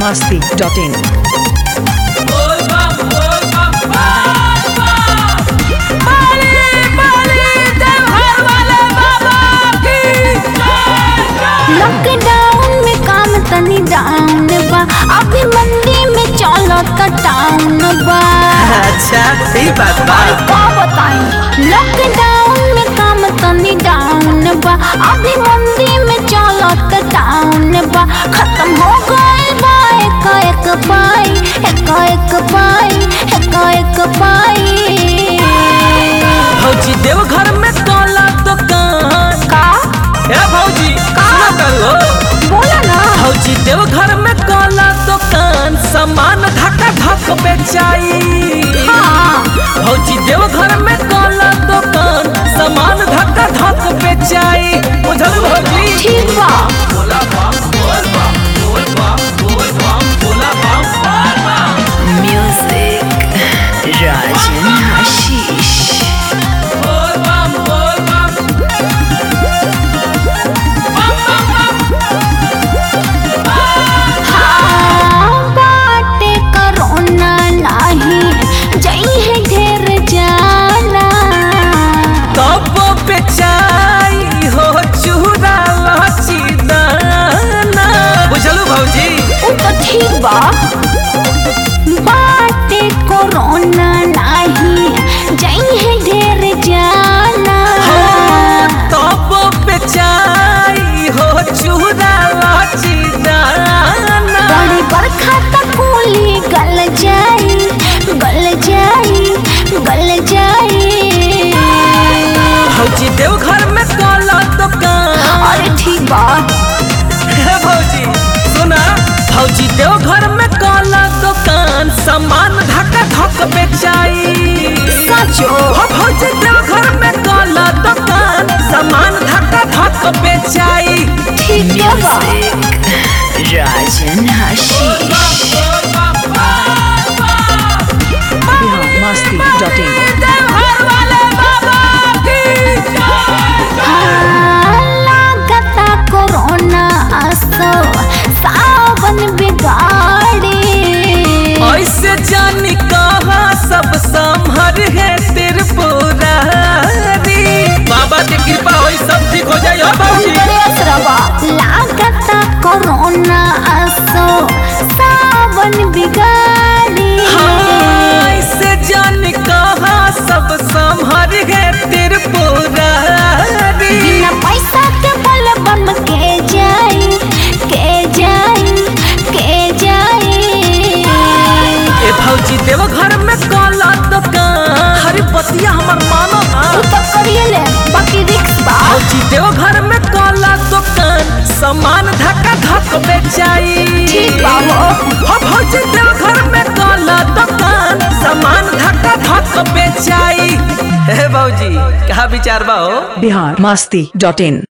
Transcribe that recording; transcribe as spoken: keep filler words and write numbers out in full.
masti dot in. Lockdown में काम तनी डाउन बा, अभी मंदी में चलो तो टाउन बा। अच्छा सही बात बा। का बताई लॉकडाउन में काम तनी डाउन बा, अभी मंदी में चलो तो टाउन बा। खत्म हो गए बा एक एक पाई, एक एक पाई, एक एक पाई। भौजी देव घर में तोला दुकान का ए भौजी सुना करो बोला ना। भौजी देव घर में कोला दुकान सामान धक्का धक बेचाई। हाँ भौजी देव घर में कोला दुकान सामान धक्का धक बेचाई। बुझल भौजी ठीक बा। Music Rajan Hashish. बाटे कोरोना नहीं जाई है ढेर जाना। तब बेचाई हो चूड़ा लाची दाना। बड़ी बरखा तक कूली गल जाई, गल जाई, गल जाई। भौजी देव घर में कोला दुकान। अरे ठीक बा। भौजी सुना भौजी देव घर में कोला दुकान सामान धक्का धक बेचाई। सचो हो भौजी देव घर में कोला दुकान सामान धक्का धक बेचाई। ठीक बा। Rajan Hashish. Bihar masti dot in. लागता कोरोना असो सावन बिगाड़ी। ऐसे जानी कहा सब संभर है त्रिपुरारी। बाबा की कृपा होई सब ठीक हो जाए। लागता कोरोना असो सावन बिगाड़ी। हाँ, ऐसे जानी कहा सब संभर है त्रिपुरारी। बिना पैसा के बल बम के जाई, के जाई, के जाई। ए भौजी देव घर में कोला दुकान। हरी बतिया हमर मानो ना। तू तो करिए ले बाकी रिक्स बा। भौजी देव घर में कोला दुकान सामान धक्का धक बेचाई। ठीक बा हो। हो भौजी देव घर में कोला दुकान सामान धक्का धक बेचाई। हे भौजी क्या विचार बा हो? Bihar masti dot in.